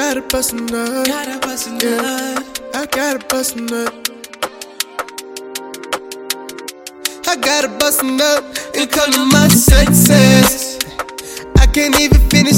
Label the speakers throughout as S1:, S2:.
S1: gotta bust a nut. Yeah, I gotta bust a nut. I gotta bust a nut and come to my senses. I can't even finish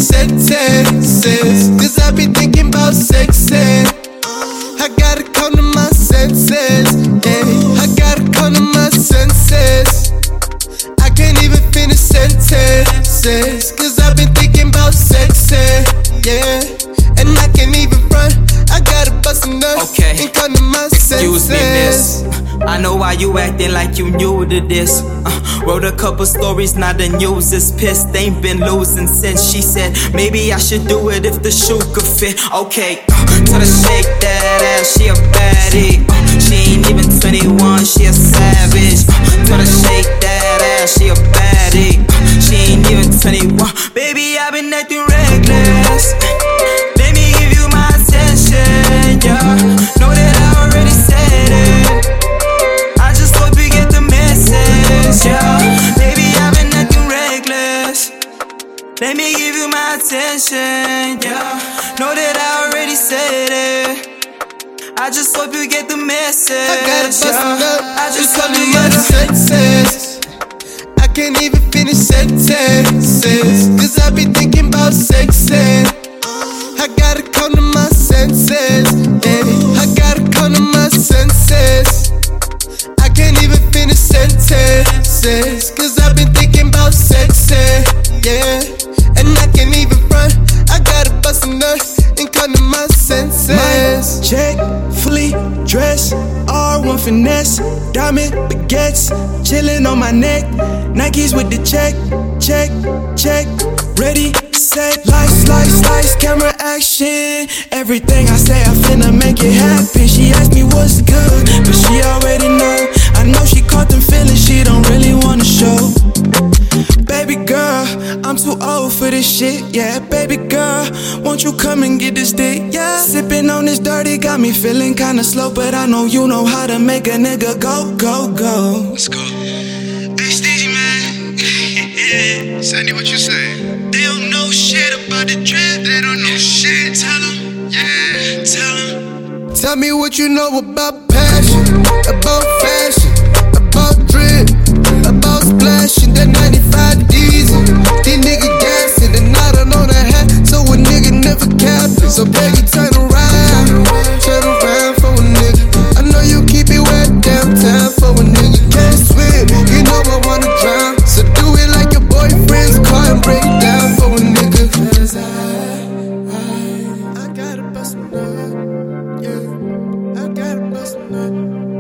S1: sentences, cause I be thinking about sexing. I gotta come to my senses, yeah. I gotta come to my senses. I can't even finish sentences, cause I've been thinking about sexing, yeah. And I can't even front, I gotta bust a nut and come to my senses.
S2: Excuse me, miss, I know why you acting like you new to this. Wrote a couple stories, now the news is pissed. Ain't been losing since. She said maybe I should do it if the shoe could fit. Okay, tell her shake that ass, she a baddie. She ain't even 21, she a savage. Tell her shake that ass, she a baddie. She ain't even 21. Baby, I been acting reckless. Let me give you my attention, yeah. Know that I already said it. I just hope you get the message, yeah. Baby, I've been acting reckless. Let me give you my attention, yeah. Know that I already said it. I just hope you get the message.
S1: I gotta bust a nut
S2: I just
S1: and come
S2: hope
S1: to
S2: you
S1: my
S2: get the
S1: senses. I can't even finish sentences, cause I be thinking about sexing. I gotta come to my senses, yeah. I gotta come to my senses. I can't even finish sentences, cause I've been thinking about sexing, yeah. And I can't even front, I gotta bust a nut and come to my senses.
S3: My check, fully dressed, R1 finesse, diamond baguettes, chillin' on my neck, Nikes with the check, check, check, ready, set, slice, camera action. Everything I say, I finna make it happen. She asked me what's good, but she already know. I know she caught them feelings, she don't really wanna show. Baby girl, I'm too old for this shit, yeah. Baby girl, won't you come and get this dick, yeah. Sippin' on this dirty, got me feeling kinda slow, but I know you know how to make a nigga go, go, go.
S4: Let's go. Hey, Steezy, man. Sandy, what you saying? They don't know shit about the drip. They don't know shit. Tell them. Yeah, tell them.
S1: Tell me what you know about passion, about fashion, about drip, about splashing that 95 diesel. These niggas gassing and I don't know the hat, so a nigga never capping. So baby, turn around for a nigga. I know you keep it wet downtown for a nigga. Can't swim, you know I wanna drown, so do it like your boyfriend's car and break it down for a nigga. Cause I gotta bust a nut, yeah. I gotta bust a nut.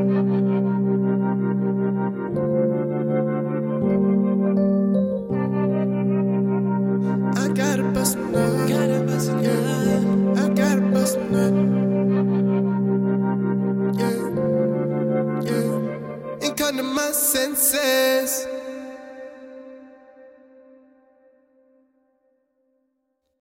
S1: I gotta bust a nut. Yeah. I gotta bust a nut. Yeah. And come to my senses.